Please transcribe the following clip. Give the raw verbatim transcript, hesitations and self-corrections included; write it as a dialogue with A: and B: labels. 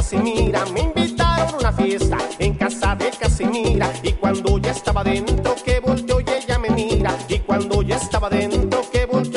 A: Casimira, me invitaron a una fiesta en casa de Casimira. Y cuando ya estaba dentro que volteó y ella me mira. Y cuando ya estaba dentro que volteó